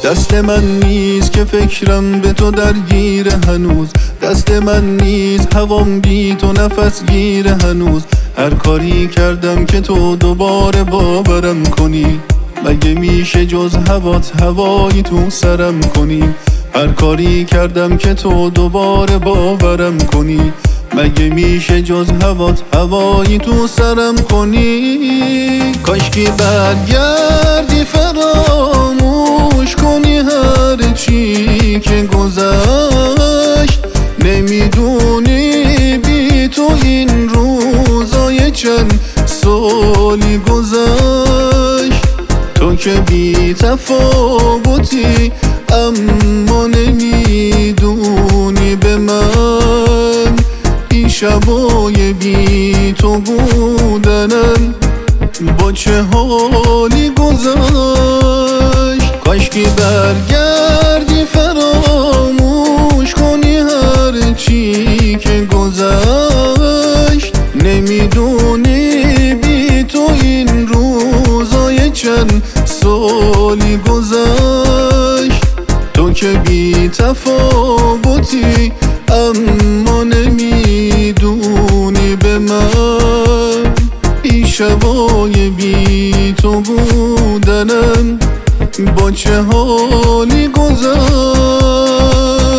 دست من نیست که فکرم به تو درگیره هنوز، دست من نیست هوام بی تو نفس گیره هنوز. هر کاری کردم که تو دوباره باورم کنی، مگه میشه جز هوات هوایی تو سرم کنی؟ هر کاری کردم که تو دوباره باورم کنی، مگه میشه جز هوات هوایی تو سرم کنی؟ کاشکی برگردی فراموش کنی هر چی که گذشت. نمیدونی بی تو این روزای چند سالی گذشت. تو که بی تفاوتی اما نمیدونی به من این شبای بی تو بودنن با چه حالی گذشت. کاشکی برگردی فراموش کنی هر چی که گذشت. نمیدونی بی تو این روزای چند سالی گذشت. تو که بی تفاوتی اما نمیدونی به من این شبای بی تو بودنم با چه حالی گذشت.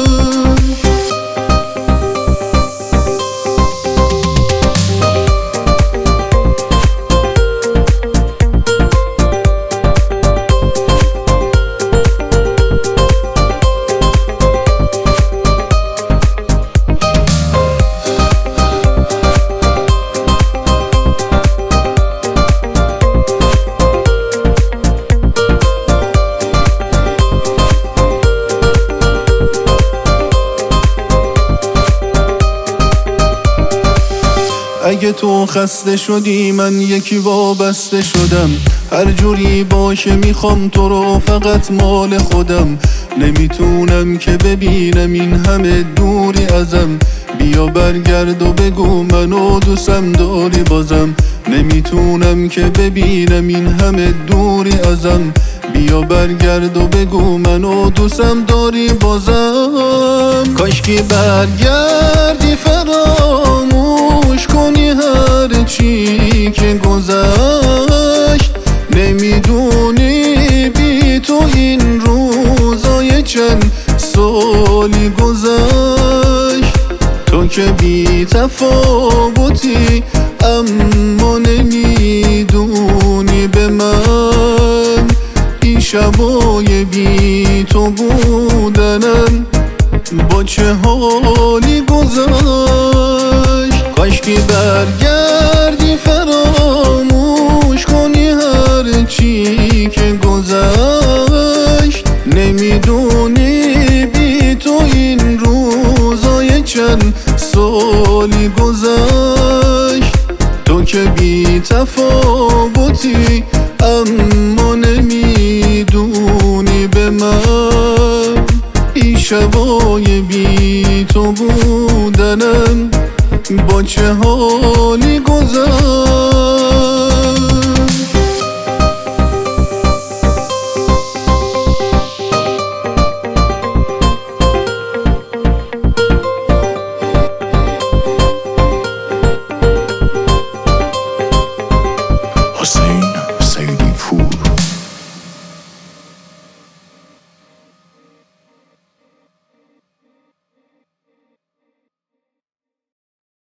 اگه تو خسته شدی من یکی وابسته شدم، هر جوری باشه میخوام تو رو فقط مال خودم. نمیتونم که ببینم این همه دوری ازم، بیا برگرد و بگو منو دوستم داری بازم. نمیتونم که ببینم این همه دوری ازم، بیا برگرد و بگو منو دوستم داری بازم. کاشکی برگردی فراموش کنی هر چی که گذشت. نمیدونی بی تو این روزای چند سالی گذشت. تو که بی تفاوتی اما نمیدونی به من این شبای بی تو بودنن با چه حالی گذشت. کاشکی برگردی فراموش کنی هر چی که گذشت. نمیدونی بی تو این روزای چند سالی گذشت. تو که بی تفاوتی